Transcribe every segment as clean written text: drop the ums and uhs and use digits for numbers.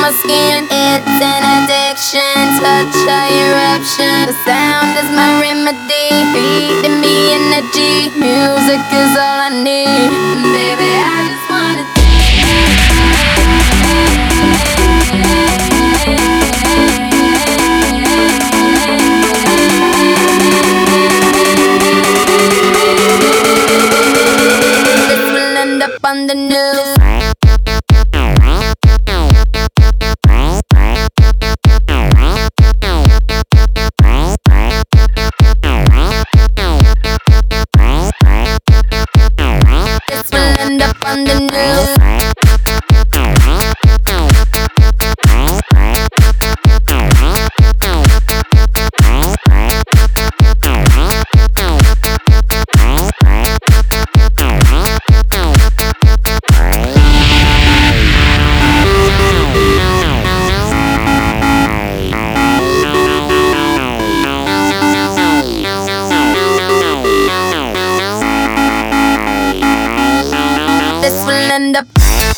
my skin. It's an addiction, such a eruption. The sound is my remedy, feeding me energy. Music is all I need. Baby, I just wanna this will end up on the news. End up on the news. This will end up.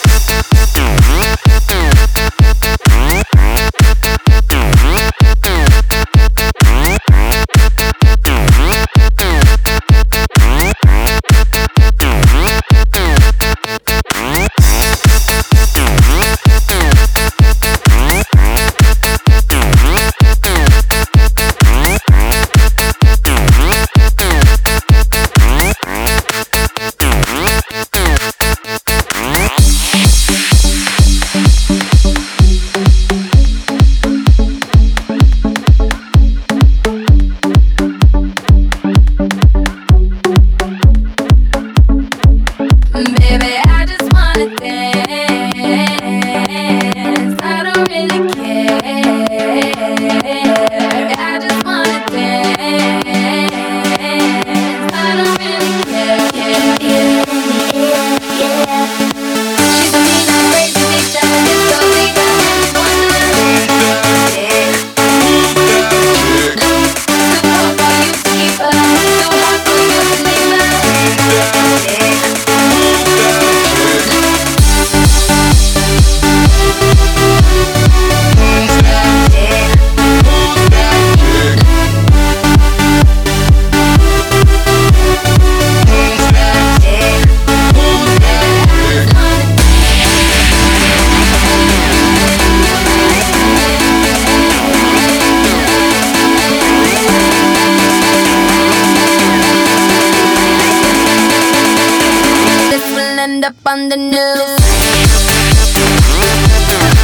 Baby, I just wanna dance. I don't really care. I just wanna dance. I don't really care. She's a mean, crazy bitch. I just so deep. I just wanna dance. Too hard for you to keep her. Too hard for you to leave her. End up on the news.